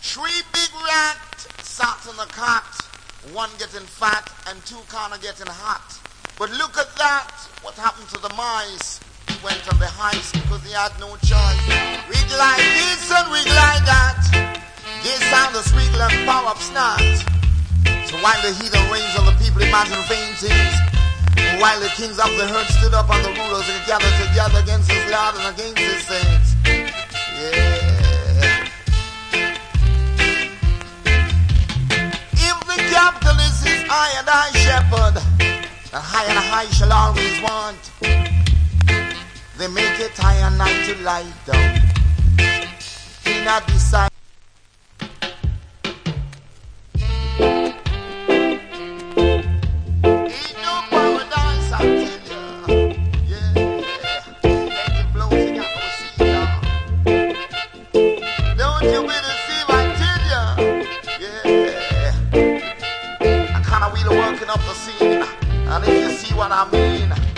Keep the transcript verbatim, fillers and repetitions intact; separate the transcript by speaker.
Speaker 1: Three big rats sat in a cot, one getting fat and two kind of getting hot. But look at that, what happened to the mice? He went on the heist because he had no choice. Wig like this and wig like that. This sound the sweet and power up snot. So while the heathen reigns on the people imagine vain things, while the kings of the herd stood up and the rulers and gathered together against his Lord and against his saints. Yeah. If the capitalist is I and I shepherd, the high and high shall always want. They make it high and night to lie down. He not decide. Ain't no paradise, I tell ya. Yeah, let it blow, you got no see ya. Don't you be deceived, I tell ya. Yeah, I kinda really working up the scene. And if you see what I mean,